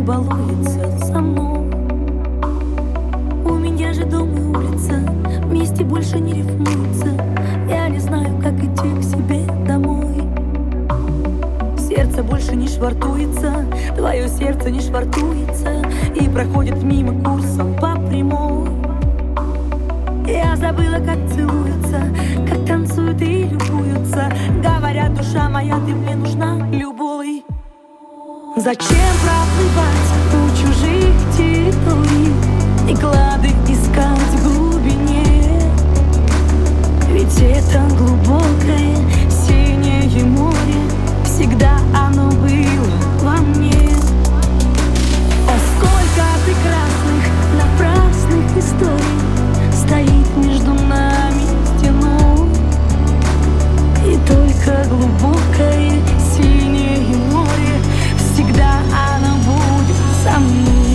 балуется со мной. У меня же дом и улица, вместе больше не рифмуется. Я не знаю, как идти к себе домой. Сердце больше не швартуется, твое сердце не швартуется и проходит мимо курсом по прямой. Я забыла, как целуются, как танцуют и любуются. Говорят, душа моя, ты мне нужна любой. Зачем проплывать у чужих территорий и клады искать в глубине? Ведь это глубокое синее море, всегда оно было во мне. О, сколько прекрасных, напрасных историй стоит между нами стеной, и только глубокое синее море, всегда оно будет со мной.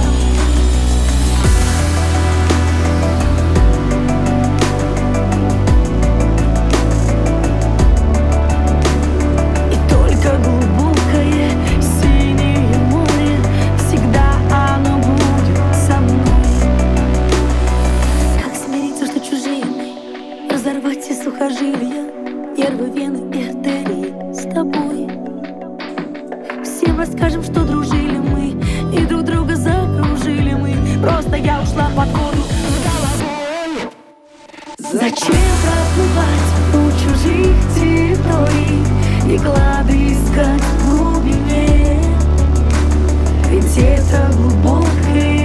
И только глубокое синее море, всегда оно будет со мной. Как смириться, что чужие мы, разорвать все сухожилия, нервы, вены и артерии с тобой. Всем расскажем, что дружили мы и друг друга закружили мы. Просто я ушла под воду с головой. Зачем проплывать у чужих территорий и клады искать в глубине? Ведь это глубокое